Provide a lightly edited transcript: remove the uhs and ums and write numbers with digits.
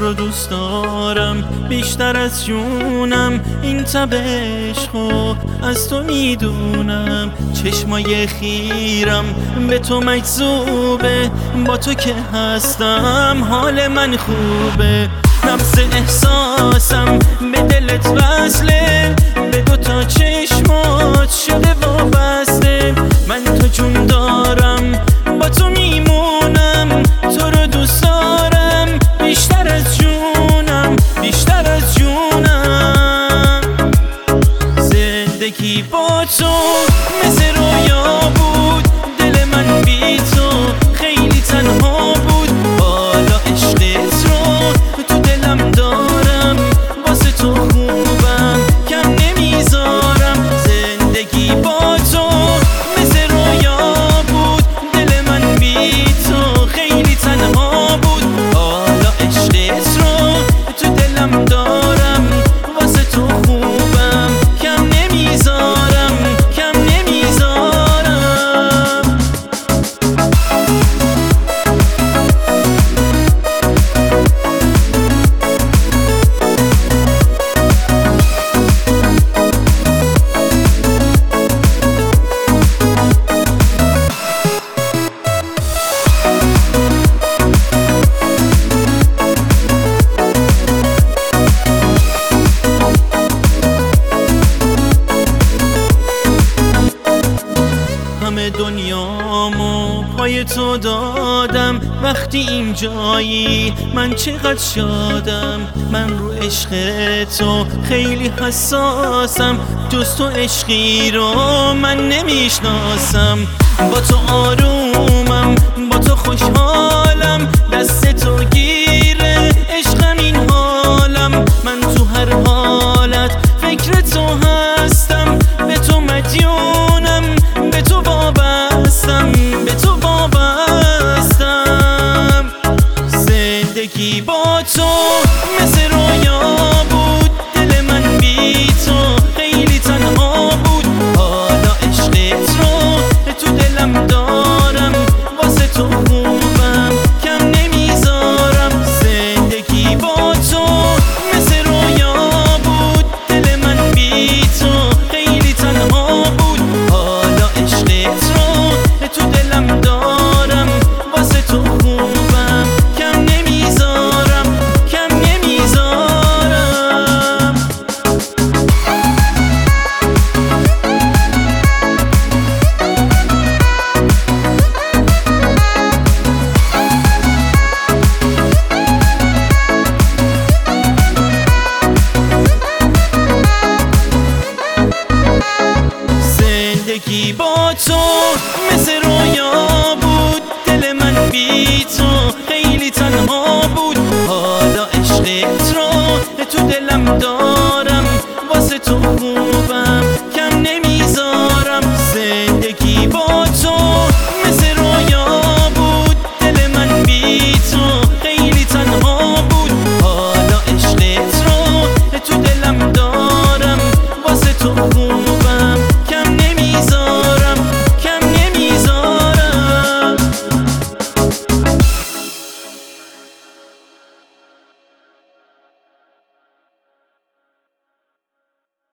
رو دوست دارم بیشتر از جونم، این تب عشقو از تو میدونم. چشمای خیرم به تو مجذوبه، با تو که هستم حال من خوبه. نبض احساسم به دلت وصله، به دوتا چشمات شده وابسته. من تو جون دارم، با تو میمونم، تو رو دوست دارم بیشتر از جونم، بیشتر از جونم. زندگی با تو مثل رویا بود، دل من بی تو خیلی تنها بود. حالا عشقت رو تو دلم دارم، واسه تو خوبم کم نمیذارم. زندگی با تو مثل رویا بود، دل من بی تو خیلی تنها بود. حالا عشقت رو تو دلم دارم، واسه تو خوبم کم نمیذارم، کم نمیذارم. همه دنیامو پای تو دادم، وقتی اینجایی من چقدر شادم. من رو عشق تو خیلی حساسم، جز تو عشقی رو من نمیشناسم. با تو آرومم، با تو خوشحالم.